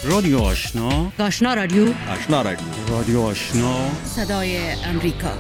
رادیو آشنا، آشنا رادیو، آشنا رادیو، رادیو آشنا، صدای امریکا.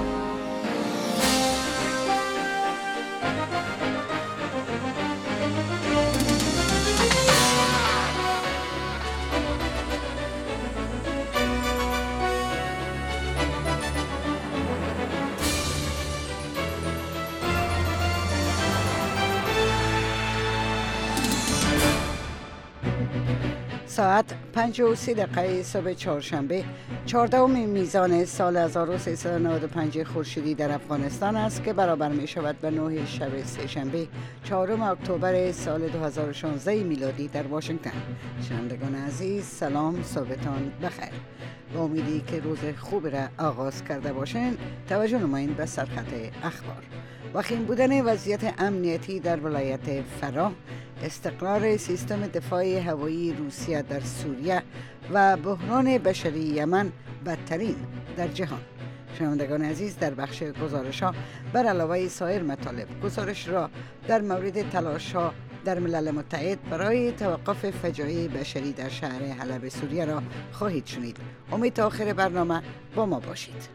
ساعت 5:30 صبح چهارشنبه 14 میزان سال 1395 خورشیدی در افغانستان است که برابر می شود به 9 شب سه‌شنبه 4 اکتبر سال 2016 میلادی در واشنگتن. شنوندگان عزیز، سلام، صبحتان بخیر. با امیدی که روز خوبی را آغاز کرده باشین، توجه نمایید به سرخط اخبار. وخیم بودن وضعیت امنیتی در ولایت فرا، استقرار سیستم دفاع هوایی روسیه در سوریه و بحران بشری یمن بدترین در جهان. شنوندگان عزیز، در بخش گزارش‌ها بر علاوه سایر مطالب، گزارش را در مورد تلاش‌ها در ملل متحد برای توقف فجایع بشری در شهر حلب سوریه را خواهید شنید. امید تا آخر برنامه با ما باشید.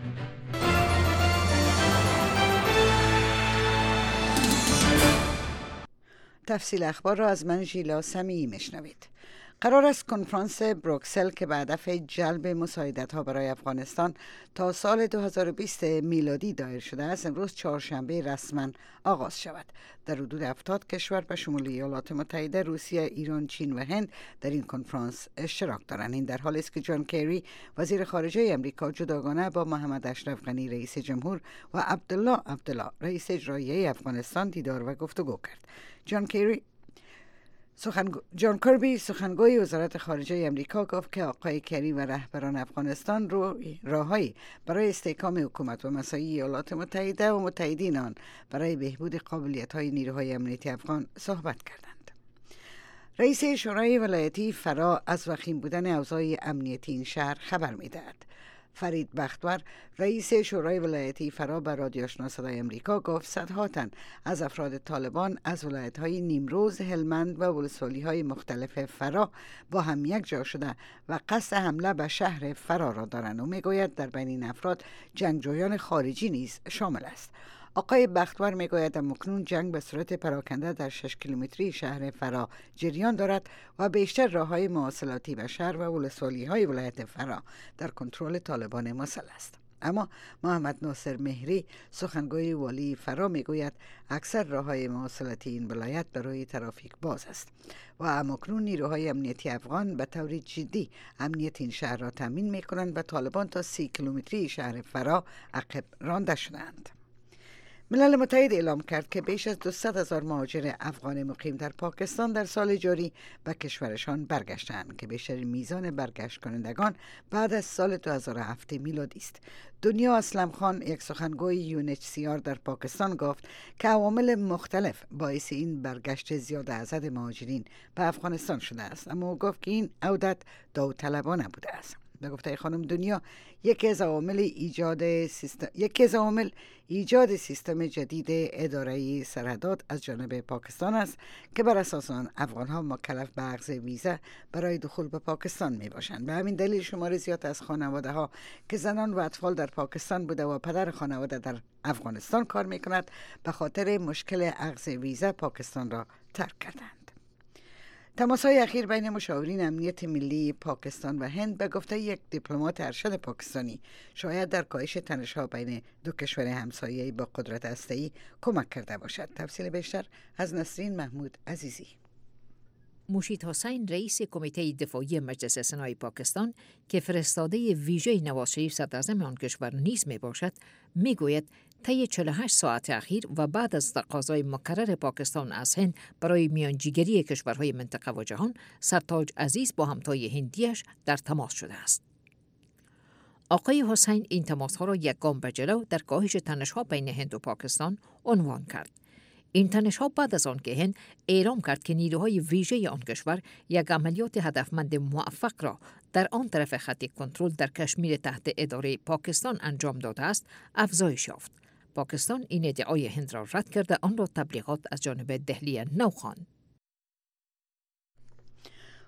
تفصیل اخبار را از من ژیلا سمیعی میشنوید. قرار است کنفرانس بروکسل که به هدف جلب مساعدت‌ها برای افغانستان تا سال 2020 میلادی دایر شده است، امروز چهارشنبه رسما آغاز شود. در حدود 70 کشور به شمول ایالات متحده، روسیه، ایران، چین و هند در این کنفرانس اشتراک دارند. این در حالی است که جان کری وزیر خارجه امریکا جداگانه با محمد اشرف غنی رئیس جمهور و عبدالله رئیس اجرایی افغانستان دیدار و گفتگو کرد. جان کربی سخنگوی وزارت خارجه امریکا گفت که آقای کری و رهبران افغانستان راههایی برای استحکام حکومت و مساعی ایالات متحده و متحدین آن برای بهبود قابلیت‌های نیروهای امنیتی افغان صحبت کردند. رئیس شورای ولایتی فرا از وخیم بودن اوضاع امنیتی این شهر خبر می‌دهد. فرید بختور، رئیس شورای ولایتی فرا، به رادیو آشنا صدای امریکا گفت صدها تن از افراد طالبان از ولایت‌های نیمروز، هلمند و ولسوالی‌های مختلف فرا با هم یک جا شده و قصد حمله به شهر فرا را دارند و میگوید در بین این افراد جنگجویان خارجی نیز شامل است. آقای بختور میگوید اکنون جنگ به صورت پراکنده در 6 کیلومتری شهر فرا جریان دارد و بیشتر راه‌های مواصلاتی به شهر و ولسوالی‌های ولایت فرا در کنترل طالبان مسلح است. اما محمد ناصر مهری، سخنگوی والی فرا، میگوید اکثر راه‌های مواصلاتی این ولایت برای ترافیک باز است و اکنون نیروهای امنیتی افغان به طور جدی امنیت این شهر را تامین می‌کنند و طالبان تا 30 کیلومتری شهر فرا عقب رانده شدند. ملل متحد اعلام کرد که بیش از 200,000 مهاجر افغان مقیم در پاکستان در سال جاری به کشورشان برگشتند که بیشترین میزان برگشت کنندگان بعد از سال 2007 میلادی است. دنیا اسلم خان، یک سخنگوی UNHCR در پاکستان، گفت که عوامل مختلف باعث این برگشت زیاد عدد مهاجرین به افغانستان شده است، اما او گفت که این عودت داوطلبانه بوده است. به گفته خانم دنیا، یکی از عوامل ایجاد سیستم جدید اداره سرحدات از جانب پاکستان است که بر اساس آن افغان‌ها مکلف به اخذ ویزا برای دخول به پاکستان می باشند. به همین دلیل شمار زیاد از خانواده‌ها که زنان و اطفال در پاکستان بوده و پدر خانواده در افغانستان کار می کند، به خاطر مشکل اخذ ویزا پاکستان را ترک کردند. تماس‌های اخیر بین مشاورین امنیت ملی پاکستان و هند به گفته یک دیپلمات ارشد پاکستانی شاید در کاهش تنش‌ها بین دو کشور همسایه با قدرت هسته‌ای کمک کرده باشد. تفصیل بیشتر از نسرین محمود عزیزی. مشید حسین، رئیس کمیته دفاعی مجلس سنای پاکستان که فرستاده ویژه نواز شریف صدراعظم آن کشور نیز می باشد، می گوید طی 48 ساعت اخیر و بعد از تقاضای مکرر پاکستان از هند برای میانجیگری کشورهای منطقه و جهان، سرتاج عزیز با همتای هندیش در تماس شده است. آقای حسین این تماس‌ها را یک گام به جلو در کاهش تنش‌ها بین هند و پاکستان عنوان کرد. این تنش‌ها بعد از آن که هند اعلام کرد که نیروهای ویژه آن کشور یک عملیات هدفمند موفق را در آن طرف خط کنترل در کشمیر تحت اداره پاکستان انجام داده است، افزایش یافت. پاکستان این ادعای هند را رد کرده آن را تبلیغات از جانب دهلی نو خواند.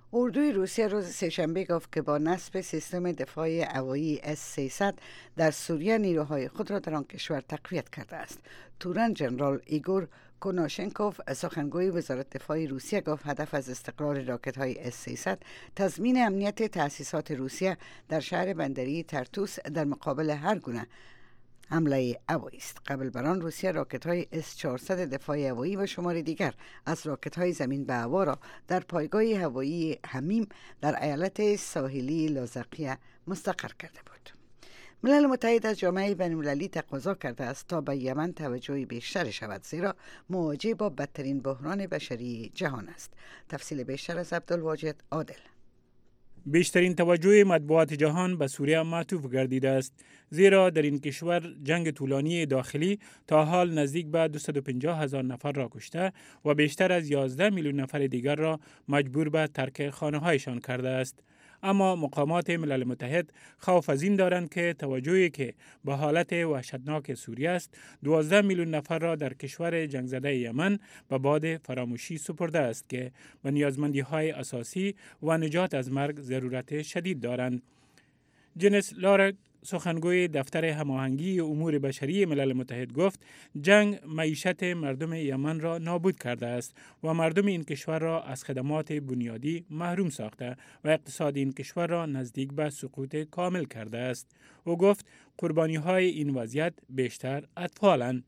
اردوی روسیه روز سه‌شنبه گفت که با نصب سیستم دفاع هوایی S-300 در سوریه نیروهای خود را در آن کشور تقویت کرده است. تورن جنرال ایگور کناشنکوف سخنگوی وزارت دفاع روسیه گفت هدف از استقرار راکت‌های S-300 تضمین امنیت تأسیسات روسیه در شهر بندری ترتوس در مقابل هر گونه حمله هوایی است. قبل بر آن روسیه راکت‌های S-400 دفاع هوایی و شمار دیگر از راکت‌های زمین به هوا را در پایگاه هوایی حمیم در ایالت ساحلی لاذقیه مستقر کرده بود. ملل متحد از جامعه بین‌المللی تقاضا کرده است تا به یمن توجه بیشتر شود، زیرا مواجه با بدترین بحران بشری جهان است. تفصیل بیشتر از عبدالواجد عادل. بیشترین توجه مطبوعات جهان به سوریه معطوف گردیده است، زیرا در این کشور جنگ طولانی داخلی تا حال نزدیک به 250,000 نفر را کشته و بیشتر از 11 میلیون نفر دیگر را مجبور به ترک خانه‌هایشان کرده است. اما مقامات ملل متحد خوف از این دارند که توجهی که به حالت وحشتناک سوریه است 12 میلیون نفر را در کشور جنگ زده یمن به باد فراموشی سپرده است که به نیازمندی‌های اساسی و نجات از مرگ ضرورت شدید دارند. جنس لارک سخنگوی دفتر هماهنگی امور بشری ملل متحد گفت جنگ معیشت مردم یمن را نابود کرده است و مردم این کشور را از خدمات بنیادی محروم ساخته و اقتصاد این کشور را نزدیک به سقوط کامل کرده است. او گفت قربانی‌های این وضعیت بیشتر اطفالند.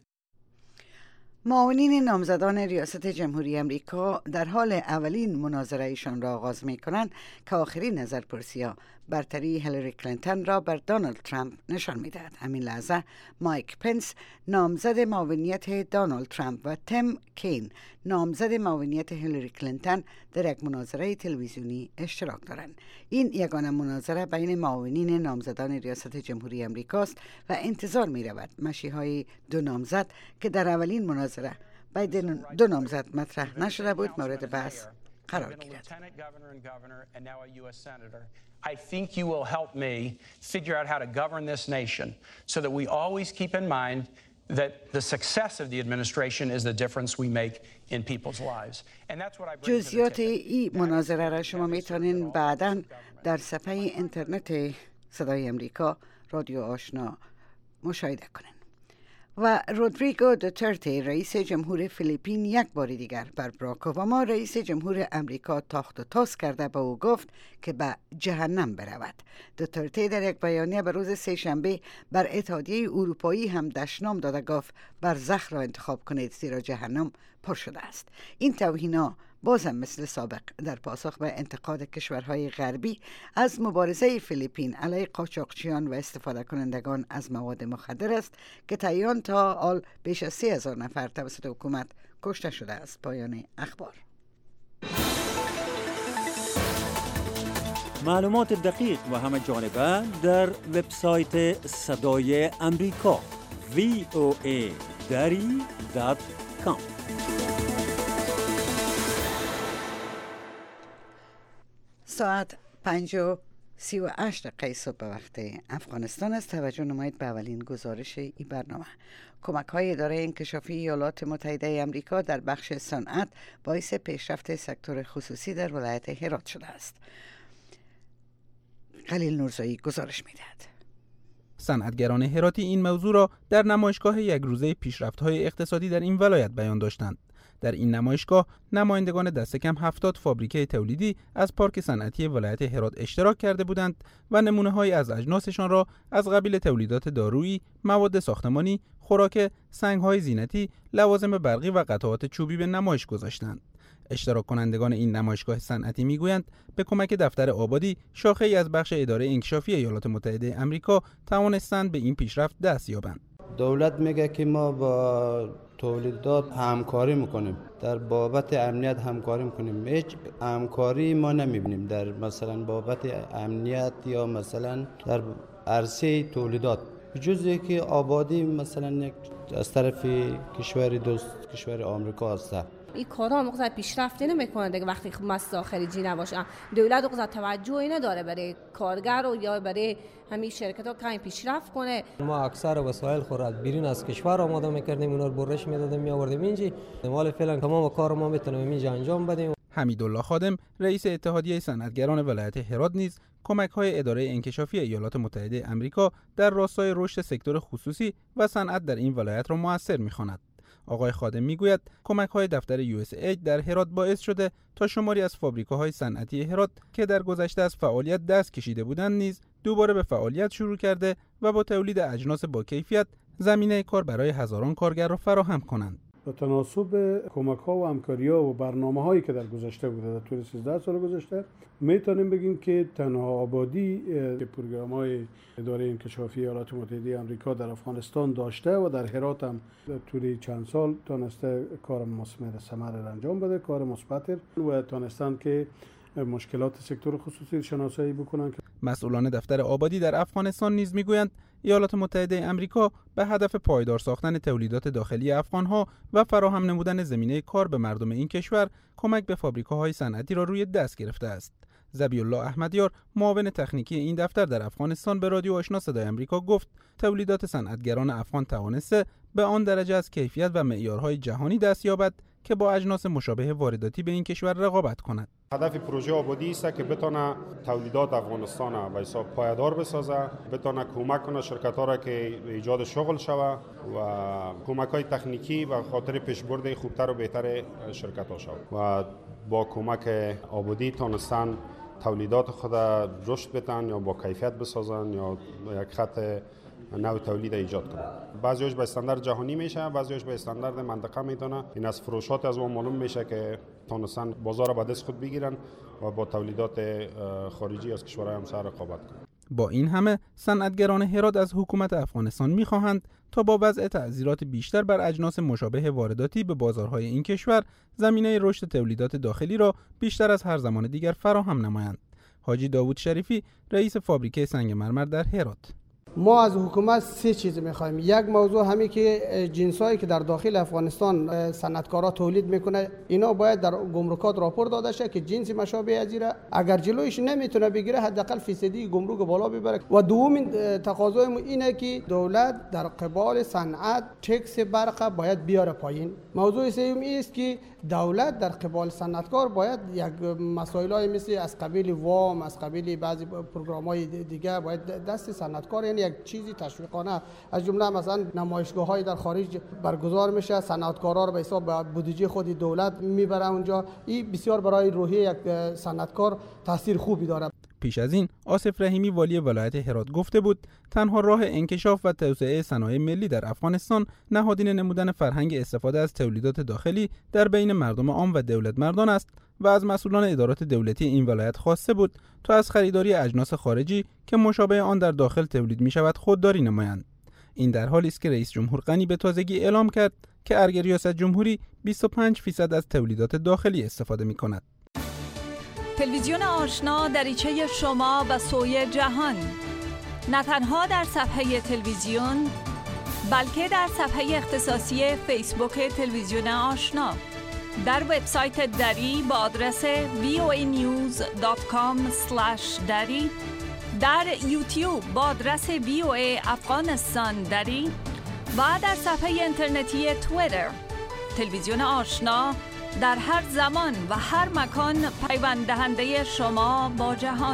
معاونین نامزدان ریاست جمهوری امریکا در حال اولین مناظره‌شان را آغاز می‌کنند که آخرین نظرپرسی‌ها برتری هیلاری کلینتون را بر دونالد ترامپ نشان می‌دهد. همین لحظه مایک پنس نامزد معاونیت دونالد ترامپ و تیم کین نامزد معاونیت هیلاری کلینتون در یک مناظره تلویزیونی اشتراک دارند. این یگانه مناظره بین معاونین نامزدان ریاست جمهوری امریکاست و انتظار می‌رود مشی‌های دو نامزد که در اولین مناظره بین دو نامزد مطرح نشده بود مورد بحث قرار گیرد. I think you will help me figure out how to govern this nation so that we always keep in mind that the success of the administration is the difference we make in people's lives. And that's what I bring to the table. جزئیات این مناظره را شما میتونین بعداً در صفحه اینترنت صدای امریکا رادیو آشنا مشاهده کنین. و رودریگو دوترته رئیس جمهور فیلیپین یک بار دیگر بر باراک اوباما رئیس جمهور امریکا تاخت و تاز کرده به او گفت که به جهنم برود. دوترته در یک بیانیه به روز سه‌شنبه بر اتحادیه اروپایی هم دشنام داده گفت برزخ را انتخاب کنید زیرا جهنم پر شده است. این توهین‌ها بازم مثل سابق در پاسخ به انتقاد کشورهای غربی از مبارزه فیلیپین علیه قاچاقچیان و استفاده کنندگان از مواد مخدر است که تا تا حال بیش از 30,000 نفر توسط حکومت کشته شده است. پایان اخبار. معلومات دقیق و همه جانبه در وبسایت صدای امریکا voa.com. ساعت 5:38 صبح به وقت افغانستان است. توجه نمایید به اولین گزارش این برنامه. کمک‌های اداره انکشافی ایالات متحده آمریکا در بخش صنعت باعث پیشرفت سکتور خصوصی در ولایت هرات شده است. خلیل نورزایی گزارش می‌دهد. صنعتگران هراتی این موضوع را در نمایشگاه یک روزه پیشرفت‌های اقتصادی در این ولایت بیان داشتند. در این نمایشگاه نمایندگان دست کم 70 فابریکه تولیدی از پارک صنعتی ولایت هرات اشتراک کرده بودند و نمونه‌هایی از اجناسشان را از قبیل تولیدات دارویی، مواد ساختمانی، خوراک، سنگ‌های زینتی، لوازم برقی و قطعات چوبی به نمایش گذاشتند. اشتراک کنندگان این نمایشگاه صنعتی میگویند به کمک دفتر آبادی شاخه‌ای از بخش اداره انکشافی ایالات متحده آمریکا توانستند به این پیشرفت دست یابند. دولت میگه که ما با تولیدات همکاری میکنیم، در بابت امنیت همکاری میکنیم. هیچ همکاری ما نمیبینیم در مثلا بابت امنیت یا مثلا در عرصه تولیدات، جزئی که آبادی مثلا از طرف کشور دوست کشور آمریکا هست. این کارا مقصد پیشرفت نمیکنه دیگه وقتی مصرف خارجی نباشه. دولت مقصد توجهی نداره برای کارگر و یا برای همین شرکت‌ها که پیشرفت کنه. ما اکثر وسایل خود از بیرون از کشور آماده می‌کردیم، اونا رو برش می‌دادیم می‌آوردیم اینجا. مال فعلا تمام کار ما می‌تونیم اینجا انجام بدیم. حمیدالله خادم رئیس اتحادیه صنعتگران ولایت هرات نیز کمک‌های اداره انکشافی ایالات متحده آمریکا در راستای رشد سکتور خصوصی و صنعت در این ولایت را مؤثر می‌خواند. آقای خادم میگوید کمک‌های دفتر USAID در هرات باعث شده تا شماری از فابریکاهای صنعتی هرات که در گذشته از فعالیت دست کشیده بودند نیز دوباره به فعالیت شروع کرده و با تولید اجناس با کیفیت زمینه کار برای هزاران کارگر را فراهم کنند. به تناسب کمک‌ها و همکاری‌ها و برنامه‌هایی که در گذشته بوده، در طول 13 سال گذشته، میتونیم بگیم که تنها آبادی پروگرام‌های اداره انکشافی ایالات متحده آمریکا در افغانستان داشته و در هرات هم طول چند سال تونسته کار مثمر ثمر انجام بده، کار مثبت و تونستن که مشکلات سکتور خصوصی شناسایی بکنن. مسئولان دفتر آبادی در افغانستان نیز میگویند ایالات متحده آمریکا به هدف پایدار ساختن تولیدات داخلی افغانها و فراهم نمودن زمینه کار به مردم این کشور کمک به فابریکاهای صنعتی را روی دست گرفته است. ذبیح‌الله احمدیار معاون تکنیکی این دفتر در افغانستان به رادیو آشنا صدای آمریکا گفت تولیدات صنعتگران افغان توانسته به آن درجه از کیفیت و معیارهای جهانی دست یابد که با اجناس مشابه وارداتی به این کشور رقابت کند. هدف پروژه آبادی است که بتونه تولیدات افغانستان به حساب پایدار بسازه، بتونه کمک کنه شرکت‌ها را که ایجاد شغل شوه و کمک‌های تکنیکی و خاطر پیشبرد خوبتر و بهتر شرکت‌ها شوه و با کمک آبادی تونستن تولیدات خود رشد بدن یا با کیفیت بسازن یا یک خط نوع تولید ایجاد کنه. بعضیش به استاندارد جهانی میشه، بعضیش به استاندارد منطقه میتونه. این از فروشات از اون معلوم میشه که تونستن بازار به دست خود بگیرن و با تولیدات خارجی از کشورهای همسایه رقابت کنن. با این همه صنعتگران هرات از حکومت افغانستان میخواهند تا با وضع تعزیرات بیشتر بر اجناس مشابه وارداتی به بازارهای این کشور زمینه رشد تولیدات داخلی را بیشتر از هر زمان دیگر فراهم نمایند. حاجی داوود شریفی رئیس فابریکه سنگ مرمر در هرات: ما از حکومت 3 چیز می‌خوایم. یک موضوع همین که جنسایی که در داخل افغانستان صنعتکارا تولید میکنه اینا باید در گمرکات راپور داده شه که جنس مشابه ازیره، اگر جلویش نمیتونه بگیره حداقل فیصدی گمرک بالا ببره. و دومین تقاضای ما اینه که دولت در قبال صنعت تکس برق باید بیاره پایین. موضوع سوم است که دولت در قبال صنعتکار باید یک مسائلی مثل از قبیل وام، از قبیل بعضی پروگرام‌های دیگه باید دست صنعتکار، یعنی یک چیزی تشویقانه، از جمله مثلا نمایشگاه‌های در خارج برگزار میشه، صنعتکارا رو به حساب بودجه خود دولت میبره اونجا. این بسیار برای روحیه یک صنعتکار تاثیر خوبی داره. پیش از این آصف رحیمی والی ولایت هرات گفته بود تنها راه انکشاف و توسعه صنایع ملی در افغانستان نهادینه نمودن فرهنگ استفاده از تولیدات داخلی در بین مردم عام و دولت مردان است و از مسئولان ادارات دولتی این ولایت خواسته بود تا از خریداری اجناس خارجی که مشابه آن در داخل تولید می شود خودداری نمایند. این در حالی است که رئیس جمهور غنی به تازگی اعلام کرد که ارگ ریاست جمهوری 25% از تولیدات داخلی استفاده می کند. تلویزیون آشنا دریچه شما به سوی جهان، نه تنها در صفحه تلویزیون بلکه در صفحه اختصاصی فیسبوک تلویزیون آشنا، در وبسایت دری با آدرس voanews.com/dari، در یوتیوب با آدرس VOA افغانستان دری و در صفحه اینترنتی توییتر. تلویزیون آشنا در هر زمان و هر مکان پیوند دهنده شما با جهان.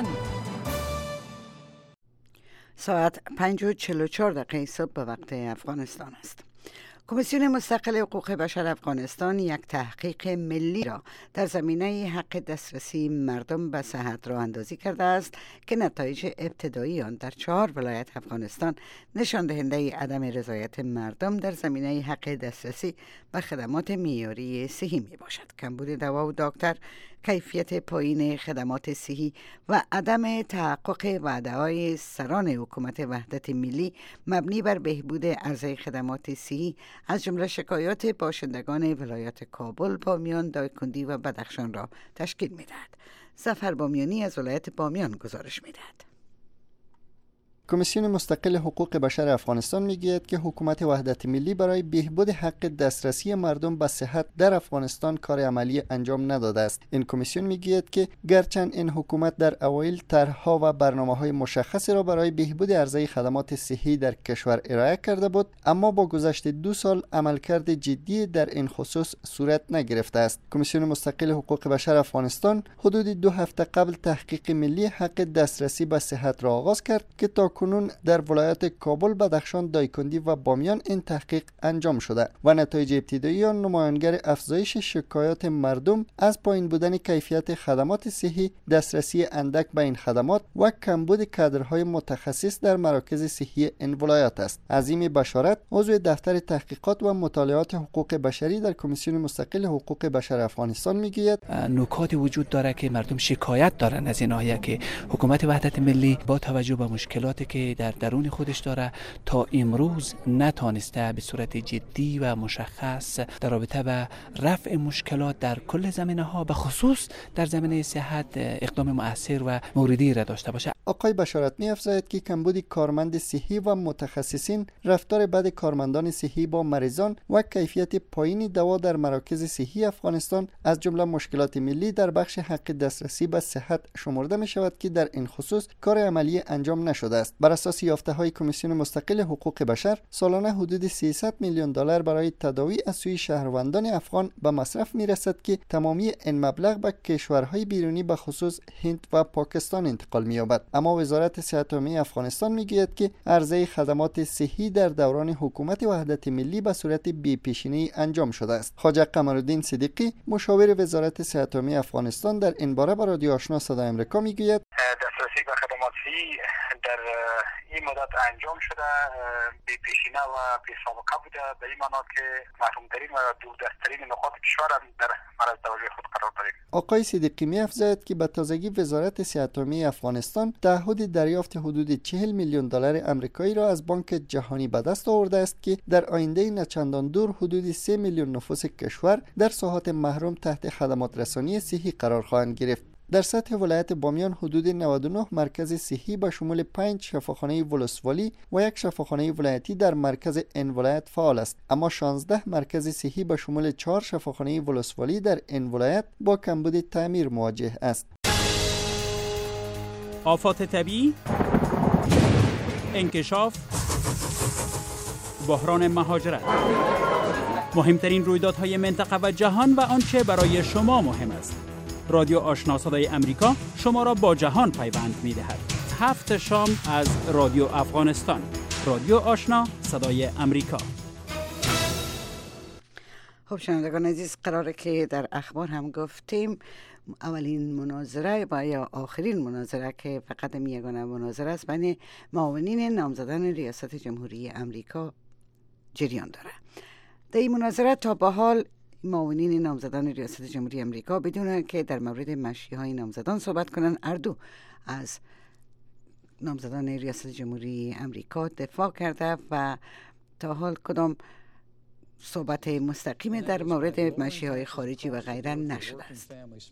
ساعت 5:44 صبح به وقت افغانستان است. کمیسیون مستقل حقوق بشر افغانستان یک تحقیق ملی را در زمینه حق دسترسی مردم به صحت راه اندازی کرده است که نتایج ابتدایی آن در 4 ولایت افغانستان نشان دهنده عدم رضایت مردم در زمینه حق دسترسی به خدمات معیاری صحی می باشد. کمبود دوا و دکتر، کیفیت پایین خدمات صحی و عدم تحقق وعده‌های سران حکومت وحدت ملی مبنی بر بهبود عرضه خدمات صحی از جمله شکایات باشندگان ولایات کابل، بامیان، دایکندی و بدخشان را تشکیل می‌دهد. ظفر بامیانی از ولایت بامیان گزارش می‌دهد. کمیسیون مستقل حقوق بشر افغانستان میگوید که حکومت وحدت ملی برای بهبود حق دسترسی مردم به صحت در افغانستان کار عملی انجام نداده است. این کمیسیون میگوید که گرچند این حکومت در اوایل طرح‌ها و برنامه‌های مشخصی را برای بهبود عرضه خدمات صحی در کشور ارائه کرده بود، اما با گذشت 2 سال عملکرد جدی در این خصوص صورت نگرفته است. کمیسیون مستقل حقوق بشر افغانستان حدود 2 هفته قبل تحقیق ملی حق دسترسی به صحت را آغاز کرد که تاکنون در ولایات کابل، بدخشان، دایکندی و بامیان این تحقیق انجام شده و نتایج ابتدایی آن نمایانگر افزایش شکایات مردم از پایین بودن کیفیت خدمات صحی، دسترسی اندک به این خدمات و کمبود کادرهای متخصص در مراکز صحی این ولایات است. عظیم بشارت، عضو دفتر تحقیقات و مطالعات حقوق بشری در کمیسیون مستقل حقوق بشر افغانستان میگوید نکاتی وجود داره که مردم شکایت دارن از این ناحیه که حکومت وحدت ملی با توجه به مشکلاتی که در درون خودش داره تا امروز نتانسته به صورت جدی و مشخص در رابطه با رفع مشکلات در کل زمینه‌ها به خصوص در زمینه صحت اقدام مؤثر و موردی را داشته باشه. آقای بشارت می‌افزاید که کمبود کارمند صحی و متخصصین، رفتار بد کارمندان صحی با مریضان و کیفیت پایین دوا در مراکز صحی افغانستان از جمله مشکلات ملی در بخش حق دسترسی به صحت شمرده می شود که در این خصوص کار عملی انجام نشده است. بر اساس یافته‌های کمیسیون مستقل حقوق بشر، سالانه حدود 300 میلیون دلار برای تداوی از سوی شهروندان افغان به مصرف می رسد که تمامی این مبلغ به کشورهای بیرونی به خصوص هند و پاکستان انتقال می یابد. اما وزارت صحت عامه افغانستان می گوید که عرضه خدمات صحی در دوران حکومت وحدت ملی به صورت بی‌پیشینه‌ای انجام شده است. خواجه قمرالدین صدیقی، مشاور وزارت صحت عامه افغانستان، در این باره با رادیو آشنا صدای آمریکا میگوید دسترسی به خدمات صحی در این مدت انجام شده بی‌پیشینه و بی‌سابقه بوده، به این معنا که محروم‌ترین و دوردست‌ترین نقاط کشور هم در معرض توجه خود قرار داریم. آقای صدیقی می‌افزاید که به تازگی وزارت صحت عامه افغانستان تعهد دریافت حدود 40 میلیون دلار آمریکایی را از بانک جهانی به دست آورده است که در آینده نچندان دور حدود 3 میلیون نفوس کشور در ساحات محروم تحت خدمات رسانی صحی قرار خواهند گرفت. در سطح ولایت بامیان حدود 99 مرکز صحی به شمول 5 شفاخانه ولسوالی و 1 شفاخانه ولایتی در مرکز این ولایت فعال است، اما 16 مرکز صحی به شمول 4 شفاخانه ولسوالی در این ولایت با کمبود تعمیر مواجه است. آفات طبیعی، انکشاف، بحران مهاجرت، مهمترین رویدادهای منطقه و جهان و آنچه برای شما مهم است. رادیو آشنا صدای امریکا شما را با جهان پیوند می‌دهد. 7 شام از رادیو افغانستان. رادیو آشنا صدای امریکا. خب شنوندگان عزیز، قراره که در اخبار هم گفتیم اولین مناظره و یا آخرین مناظره که فقط یگانه مناظره است بین معاونین نامزدان ریاست جمهوری امریکا جریان داره. در این مناظره تا به حال معاونین نامزدان ریاست جمهوری امریکا بدون که در مورد مشی‌های نامزدان صحبت کنن، اردو از نامزدان ریاست جمهوری امریکا دفاع کرده و تا حال کدام صحبت مستقیم در مورد مشی‌های خارجی و غیره نشده است.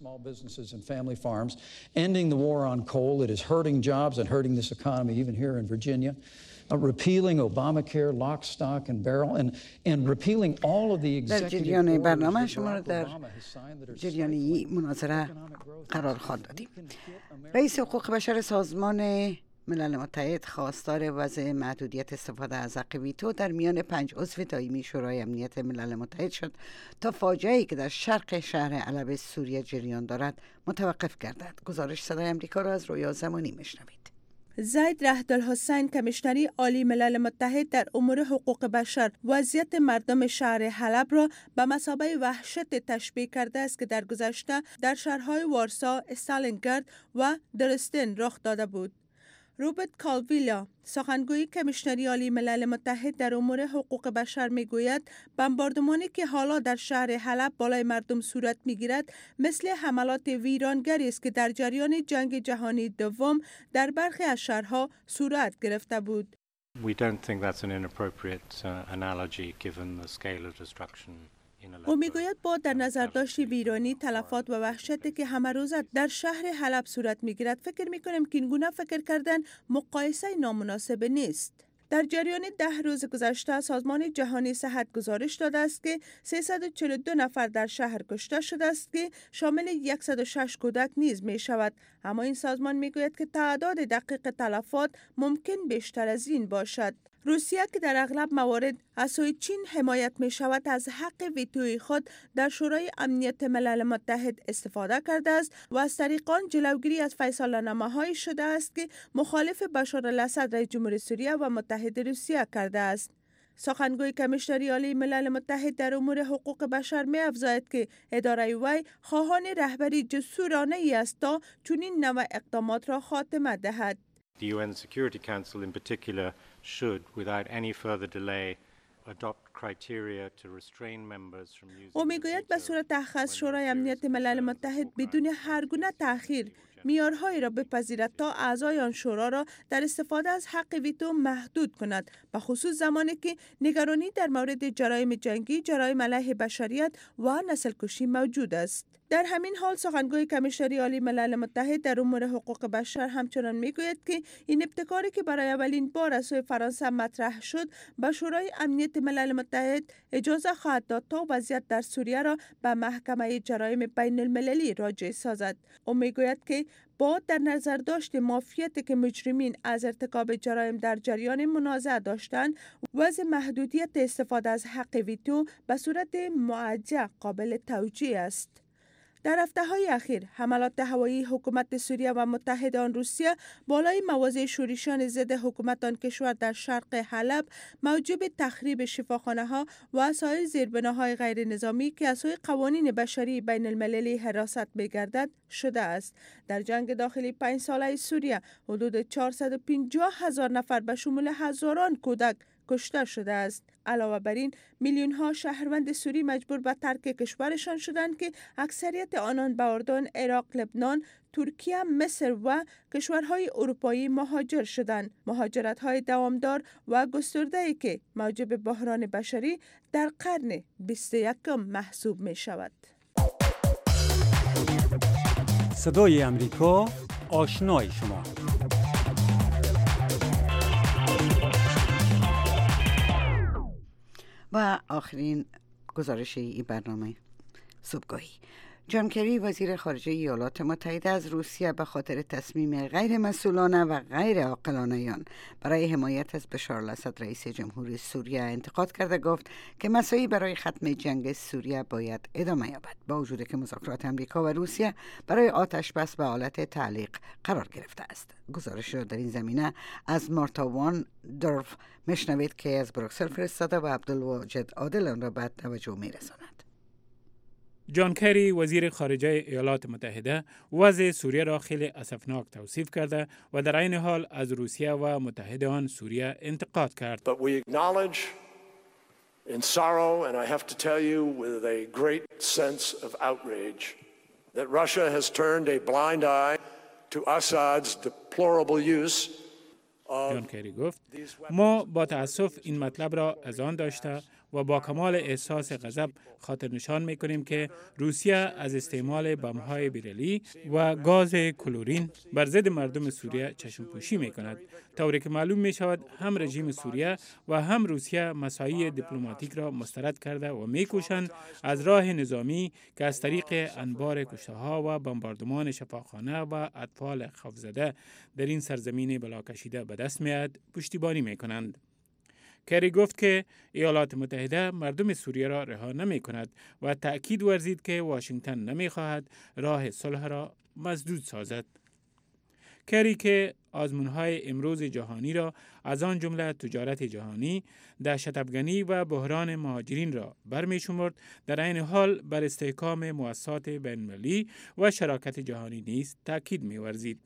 Ending the war on coal, it is hurting jobs and hurting this economy even here in Virginia. Repealing Obamacare, lock, stock and barrel, and repealing all of the executive در جریان برنامه شما را در جریان مناظره قرار خواهد دادیم. رئیس حقوق بشر سازمان ملل متحد خواستار وضع محدودیت استفاده از حق ویتو در میان 5 عضو دائمی شورای امنیت ملل متحد شد تا فاجعه‌ای که در شرق شهر علب سوریه جریان دارد متوقف گردد. گزارش صدای امریکا را از رویا زمانی میشنوید. زید رحدالحسین کمیشنری عالی ملل متحد در امور حقوق بشر وضعیت مردم شهر حلب را به مثابه وحشت تشبیه کرده است که در گذشته در شهرهای وارسا، استالینگراد و درستن رخ داده بود. روبرت کالویلا، سخنگوی کمیشنری عالی ملل متحد در امور حقوق بشر میگوید بمباردمانی که حالا در شهر حلب بالای مردم صورت میگیرد مثل حملات ویرانگری است که در جریان جنگ جهانی دوم در برخی از شهرها صورت گرفته بود. We don't think that's an inappropriate analogy given the scale of destruction او میگوید با در نظر داشت ویرانی، تلفات و وحشتی که همه روزه در شهر حلب صورت میگیرد، فکر میکنیم که این گونه فکر کردن مقایسه نامناسب نیست. در جریان 10 روز گذشته سازمان جهانی صحت گزارش داده است که 342 نفر در شهر کشته شده است که شامل 106 کودک نیز می شود. اما این سازمان می گوید که تعداد دقیق تلفات ممکن بیشتر از این باشد. روسیه که در اغلب موارد از سوی چین حمایت می شود از حق ویتوی خود در شورای امنیت ملل متحد استفاده کرده است و از طریق آن جلوگیری از فیصله‌نامه‌هایی شده است که مخالف بشار الاسد رئیس جمهوری سوریه و متحد روسیه کرده است. سخنگوی کمیشنری عالی ملل متحد در امور حقوق بشر می افزاید که اداره وی خواهان رهبری جسورانه ای است تا چنین نوع اقدامات را خاتمه دهد. The UN Security Council in particular should, without any further delay, adopt criteria to restrain members from using. او میگوید به صورت اخص شورای امنیت ملل متحد بدون هر گونه تأخیر معیارهایی را بپذیرد تا اعضای آن شورا را در استفاده از حق ویتو محدود کند، به خصوص زمانی که نگرانی در مورد جرایم جنگی، جرایم علیه بشریت و نسل کشی موجود است. در همین حال سخنگوی کمیشنری عالی ملل متحد در امور حقوق بشر همچنان میگوید که این ابتکاری که برای اولین بار از سوی فرانسه مطرح شد به شورای امنیت ملل متحد اجازه خواهد داد تا وضعیت در سوریه را به محکمه جرایم بین المللی راجع سازد. او میگوید که با در نظر داشت مافیتی که مجرمین از ارتکاب جرایم در جریان منازعه داشتند، وضع محدودیت استفاده از حق ویتو به صورت معجل قابل توجیه است. در هفته‌های اخیر حملات هوایی حکومت سوریه و متحد آن روسیه بالای مواضع شورشیان ضد حکومت آن کشور در شرق حلب موجب تخریب شفاخانه‌ها و سایر زیربناهای غیر نظامی که از سوی قوانین بشری بین المللی حراست می‌گردد شده است. در جنگ داخلی 5 ساله سوریه حدود 450,000 نفر به شمول هزاران کودک کشته شده است. علاوه بر این میلیون ها شهروند سوری مجبور به ترک کشورشان شدند که اکثریت آنان به اردن، عراق، لبنان، ترکیه، مصر و کشورهای اروپایی مهاجر شدند. مهاجرت‌های دوامدار و گسترده‌ای که موجب بحران بشری در قرن 21 محسوب می شود. صدای امریکا، آشنای شما. و آخرین گزارش این برنامه صبحگاهی. جان کری وزیر خارجه ایالات متحده از روسیه به خاطر تصمیم غیر مسئولانه و غیر عاقلانه آن برای حمایت از بشار الاسد رئیس جمهوری سوریه انتقاد کرده، گفت که مساعی برای ختم جنگ سوریه باید ادامه یابد، با وجودی که مذاکرات امریکا و روسیه برای آتش بس به حالت تعلیق قرار گرفته است. گزارش را در این زمینه از مارتا وان درف مشنوید که از بروکسل فرستاده و عبدالواجد عادل آن را به توجه می‌رساند. جان کری وزیر خارجه ایالات متحده وضع سوریه را خیلی اسفناک توصیف کرده و در عین حال از روسیه و متحدان سوریه انتقاد کرد. But we acknowledge in sorrow and I have to tell you with a great sense of outrage that Russia has turned a blind eye to Assad's deplorable use of جان کری گفت ما با تأسف این مطلب را از آن داشته و با کمال احساس غضب خاطر نشان می‌کنیم که روسیه از استعمال بمب‌های بیرلی و گاز کلورین بر ضد مردم سوریه چشم‌پوشی می‌کند، طوری که معلوم می‌شود هم رژیم سوریه و هم روسیه مساعی دیپلماتیک را مسترد کرده و می‌کوشند از راه نظامی که از طریق انبار کشته‌ها و بمباردمان شفاخانه و اطفال خوف‌زده در این سرزمین بلاکشیده به دست می‌آید پشتیبانی می‌کنند. کری گفت که ایالات متحده مردم سوریه را رها نمی کند و تأکید ورزید که واشنگتن نمی خواهد راه صلح را مسدود سازد. کری که آزمون‌های امروز جهانی را از آن جمله تجارت جهانی، دهشت‌افکنی و بحران مهاجرین را برمی شمرد، در عین حال بر استحکام مؤسسات بین‌المللی و شراکت جهانی نیز تأکید می ورزید.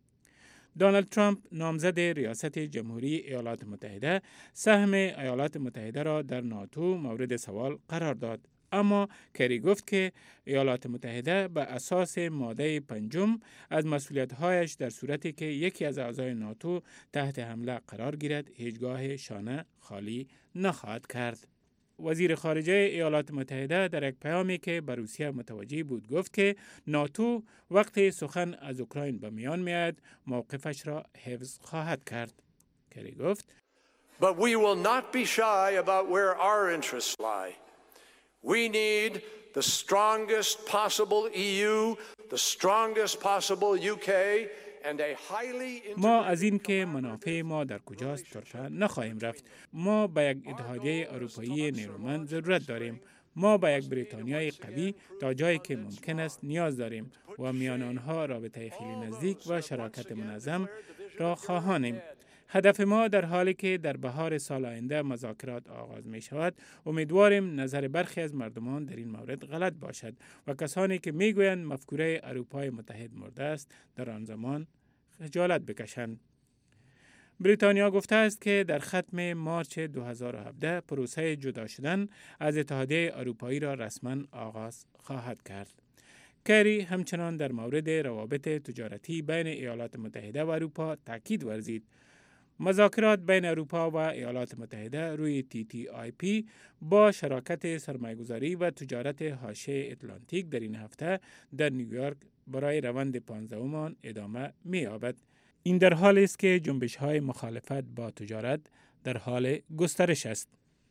دونالد ترامپ نامزد ریاست جمهوری ایالات متحده سهم ایالات متحده را در ناتو مورد سوال قرار داد، اما کری گفت که ایالات متحده به اساس ماده 5 از مسئولیت‌هایش در صورتی که یکی از اعضای ناتو تحت حمله قرار گیرد هیچگاه شانه خالی نخواهد کرد. وزیر خارجه ایالات متحده در یک پیامی که به روسیه متوجه بود گفت که ناتو وقتی سخن از اوکراین به میان میاد موقفش را حفظ خواهد کرد. کری گفت But we will not be shy about where our interests lie. We need the strongest possible EU, the strongest possible UK and a highly ما از این که منافع ما در کجاست طرفه نخواهیم رفت. ما به یک اتحادیه اروپایی نیرومند ضرورت داریم. ما به یک بریتانیای قوی تا جایی که ممکن است نیاز داریم و میان آنها رابطه خیلی نزدیک و شراکت منظم را خواهانیم. هدف ما در حالی که در بهار سال آینده مذاکرات آغاز می شود، امیدواریم نظر برخی از مردمان در این مورد غلط باشد و کسانی که می گویند مفکوره اروپای متحد مرده است در آن زمان خجالت بکشند. بریتانیا گفته است که در ختم مارچ 2017 پروسه جدا شدن از اتحادیه اروپایی را رسما آغاز خواهد کرد. کری همچنان در مورد روابط تجارتی بین ایالات متحده و اروپا تاکید ورزید. مذاکرات بین اروپا و ایالات متحده روی TTIP با شراکت سرمایه‌گذاری و تجارت حاشیه اتلانتیک در این هفته در نیویورک برای روند 15ام ادامه می‌یابد. این در حالی است که جنبش‌های مخالفت با تجارت در حال گسترش است.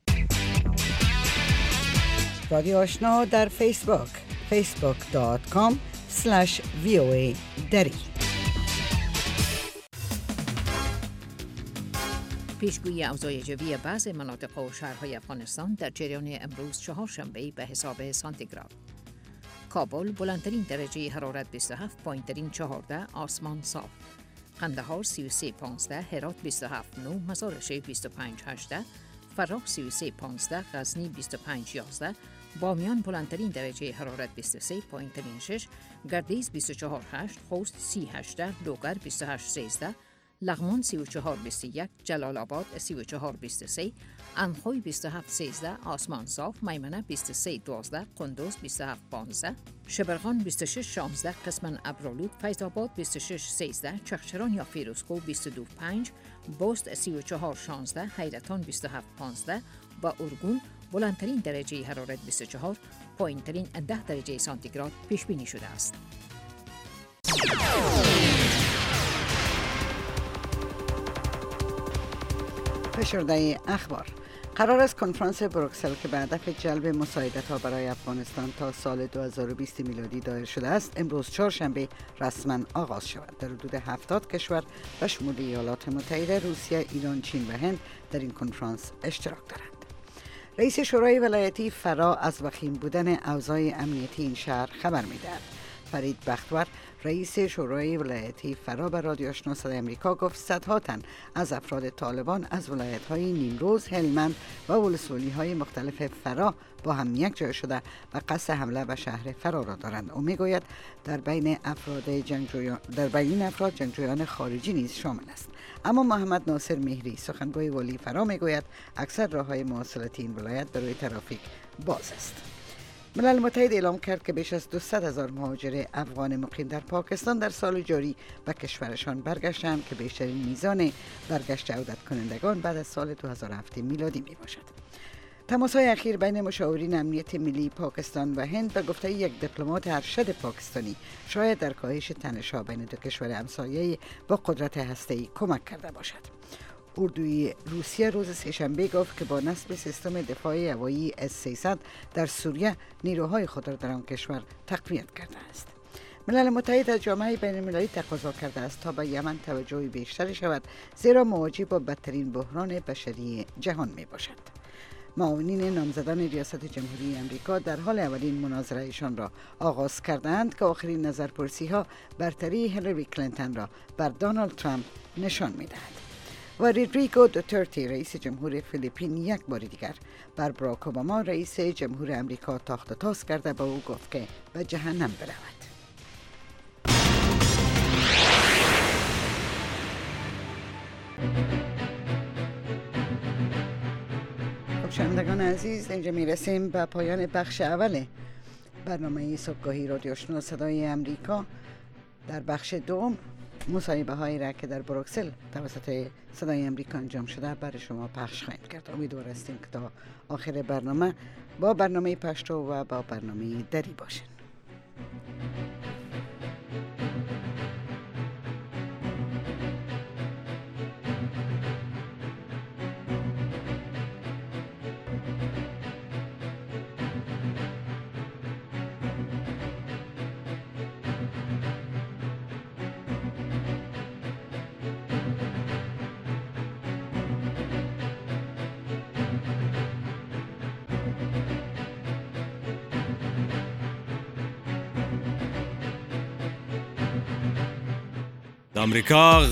رادیو آشنا در فیسبوک facebook.com/VOA دری. پیشگویی اوضاع جوی بعض مناطق و شهرهای افغانستان در جریان امروز چهارشنبه به حساب سانتیگراد. کابل بلندترین درجه حرارت 27، پایینترین 14، آسمان صاف. قندهار 33.15، هرات 27.9، مزارشریف 25.18، فراه 33.15، غزنی 25.11، بامیان بلندترین درجه حرارت 23، پایینترین 6، گردیز 24.8، خوست 30.18، لوگر 28.13، لغمان 34.21، جلال آباد 34.23، انخوی 27.13، آسمان صاف، میمنه 23.12، قندوز 27.15، شبرغان 26.16، قسمن ابرالود، فیض آباد 26.13، چغچران یا فیروزکوه 22.5، بست 34.16، حیرتان 27.15 و ارگون بلندترین درجه حرارت 24، پایینترین 10 درجه سانتیگراد پیش بینی شده است. فشرده اخبار. قرار است کنفرانس بروکسل که به هدف جلب مساعدت‌ها برای افغانستان تا سال 2020 میلادی دایر شده است امروز چهارشنبه رسما آغاز شود. در حدود 70 کشور به شمول ایالات متحده، روسیه، ایران، چین و هند در این کنفرانس اشتراک دارند. رئیس شورای ولایتی فرا از وخیم بودن اوضاع امنیتی این شهر خبر می‌دهد. فرید بختور رئیس شورای ولایتی فرا به رادیو آشنا صدای آمریکا گفت صدها تن از افراد طالبان از ولایت‌های نیمروز، هلمند و ولسوالی‌های مختلف فرا با هم یک جای شده و قصد حمله به شهر فرا را دارند. او میگوید در بین این افراد جنگجویان خارجی نیز شامل است. اما محمد ناصر مهری سخنگوی والی فرا میگوید اکثر راه‌های مواصلاتی این ولایت برای ترافیک باز است. ملل متحد اعلام کرد که بیش از 200,000 مهاجر افغان مقیم در پاکستان در سال جاری به کشورشان برگشتند که بیشترین میزان برگشت عودت کنندگان بعد از سال 2007 میلادی می باشد. تماس‌های اخیر بین مشاورین امنیت ملی پاکستان و هند به گفته یک دیپلمات ارشد پاکستانی شاید در کاهش تنش‌ها بین دو کشور همسایه با قدرت هسته‌ای کمک کرده باشد. اردوی روسیه روز سه‌شنبه گفت که با نصب سیستم دفاعی هوایی S-300 در سوریه نیروهای خود را در آن کشور تقویت کرده است. ملل متحد از جامعه بین‌المللی تقاضا کرده است تا به یمن توجه بیشتری شود، زیرا مواجه با بدترین بحران بشری جهان می باشد. معاونین نامزدان ریاست جمهوری امریکا در حال اولین مناظرهشان را آغاز کردند که آخرین نظرپرسی‌ها برتری هیلاری کلینتون را بر دونالد ترامپ نشان می‌دهد. و رودریگو دوترتی رئیس جمهور فیلیپین یک بار دیگر بر باراک اوباما رئیس جمهور امریکا تاخت و تاز کرده به او گفت که به جهنم برود. خب شنوندگان عزیز، اینجا میرسیم به پایان بخش اول برنامه صبحگاهی رادیو آشنا صدای امریکا. در بخش دوم مصاحبه هایی را که در بروکسل توسط صدای امریکا انجام شده برای شما پخش خواهیم کرد. امیدوار هستیم که تا آخر برنامه با برنامه پشتو و با برنامه دری باشین. امریکا